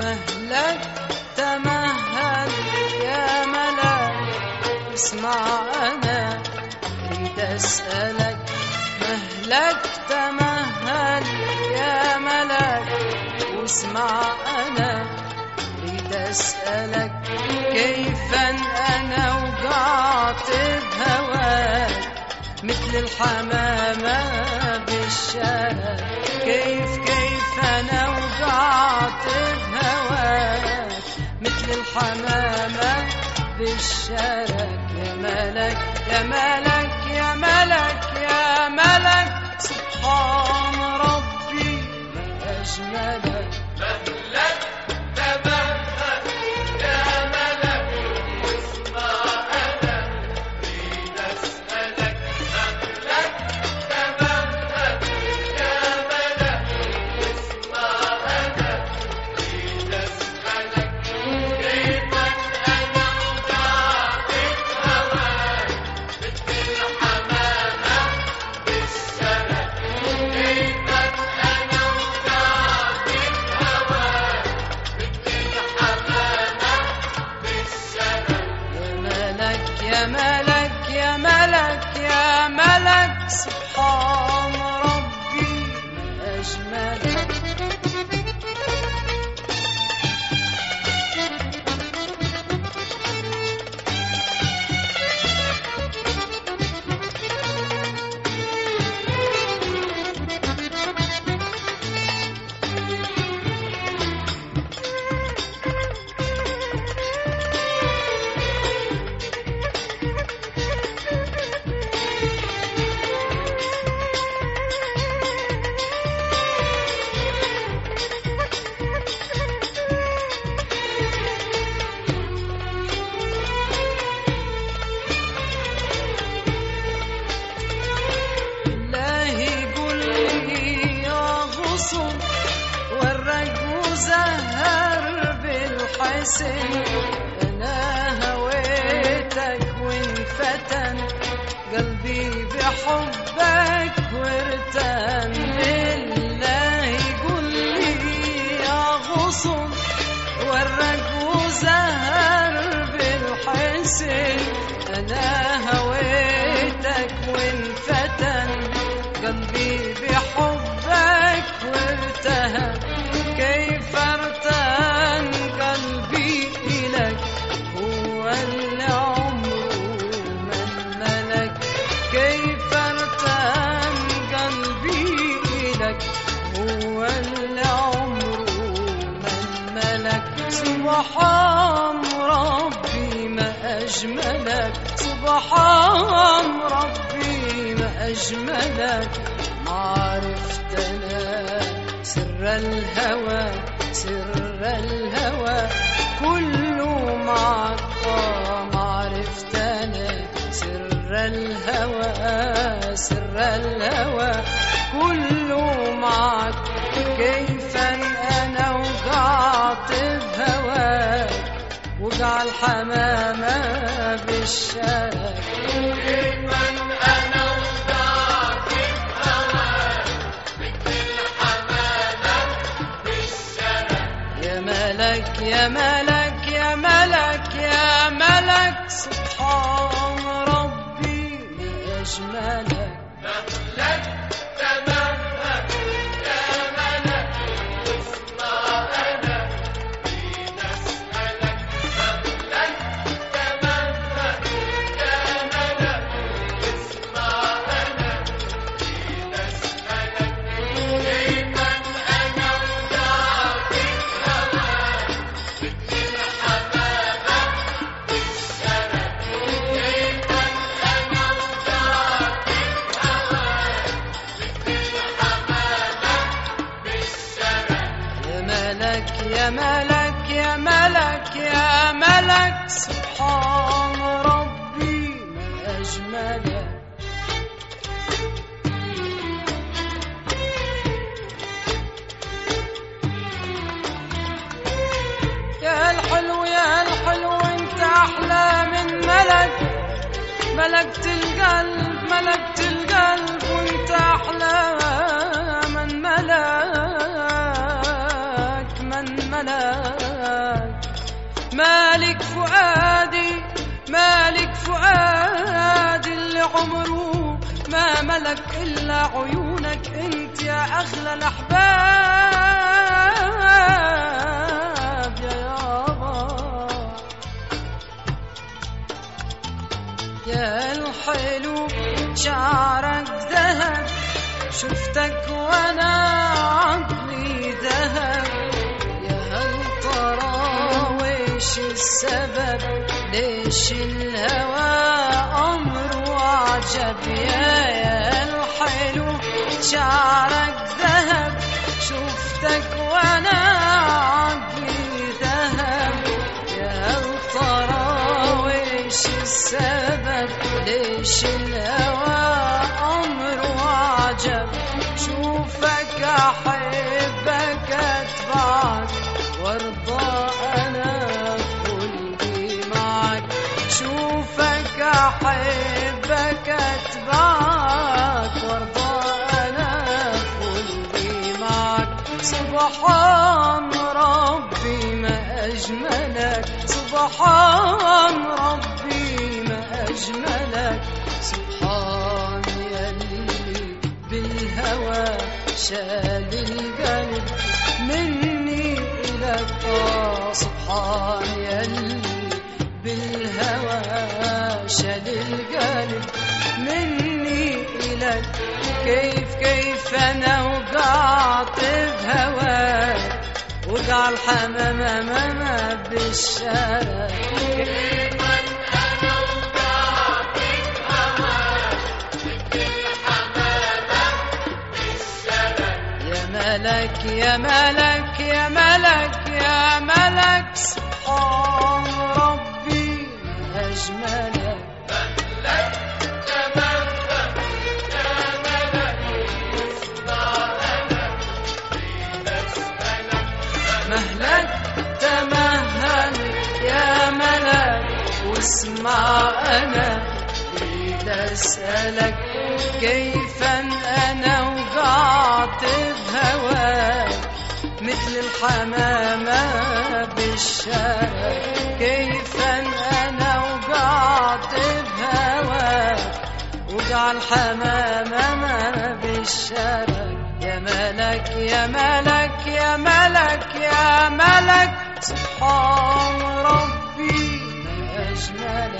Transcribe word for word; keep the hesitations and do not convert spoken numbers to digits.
مهلك تمهل يا ملك اسمع أنا أريد أسألك. مهلك تمهل يا ملك واسمع أنا أريد أسألك. كيفاً أنا وقعت بهواك مثل الحمامة بالشارع. كيف كيف أنا وقعت بهواك مثل الحمامة بالشارع. يا ملك يا ملك يا ملك يا ملك سبحان ربي ما أجملك. مهلك تمهل يا ملك واسمع أنا أريد أسألك. مهلك تمهل يا ملك واسمع أنا أريد أسألك. كيفاً أنا وقعت بهواك مثل الحمامة بالشارع. كيفاً أنا وقعت بهواك مثل الحمامة بالشارع. يا ملك يا ملك يا ملك سبحان ربي ما أجملك. أنا هويتك وانفتن قلبي بحبك وارتن. بالله قل لي يا غصن ورق وزهر بالحسن. أنا هويتك وانفتن قلبي بحبك وارتهن. كيف ارتهن قلبي إلك هو اللي عمره من ملك. كيف ارتهن قلبي إلك هو اللي عمره من ملك. سبحان ربي ما أجملك. سبحان ربي ما أجملك. ما عرفت أنا سر الهوى سر الهوى كله معك. ما عرفت أنا سر الهوى سر الهوى كله معك. كيفاً أنا وقعت بهواك وقع الحمامة بالشارع. كيفاً أنا وقعت بهواك مثل الحمامة بالشارع. يا ملك يا ملك يا ملك يا ملك سبحان ربي ما أجملك. مهلك تمهل يا ملك واسمع أنا أريد أسألك. مهلك تمهل يا ملك واسمع أنا أريد أسألك. كيفاً أنا وقعت بهواك مثل الحمامة بالشارع. كيفاً أنا وقعت بهواك مثل الحمامة بالشارع. يا ملك يا ملك يا ملك يا ملك سبحان ربي ما أجملك. يا الحلو يا الحلو انت أحلى من ملك. ملكت القلب ملكت القلب وانت أحلى من ملك من ملك. مالك فؤادي مالك فؤادي اللي عمره ما ملك إلا عيونك انت يا أغلى الأحباب يا يابا. يا الحلو شعرك ذهب شفتك وانا عقلي ذهب. يا هل ترى ويش السبب ليش الهوى أمر وعجب. يا يا الحلو شعرك ذهب شفتك وانا عقلي ذهب. يا هل ترى ويش السبب ليش الهوى أمر وعجب. شوفك أحبك أتبعك وارضى أنا قلبي معك. شوفك أحبك أتبعك وارضى أنا قلبي معك. سبحان ربي ما أجملك سبحان ربي ما أجملك. سبحان يلي بالهوى شال القلب مني إلك. سبحان يلي بالهوى شال القلب مني إلك. كيف كيف أنا وقعت بهواك وقع الحمام أمامه بالشارع. كيف أنا وقعت بهواك بالحمامة بالشارع. يا ملك يا ملك يا ملك يا ملك. سبحان ربي ما أجملك. مهلك تمهل يا ملك واسمع أنا أريد أسألك. كيف أنا وقعت بهواك مثل الحمامة بالشارع. كيف أنا وقعت بهواك وقع الحمامة بالشارع. يا ملك يا ملك يا ملك يا ملك. سبحان ربي ما أجمل.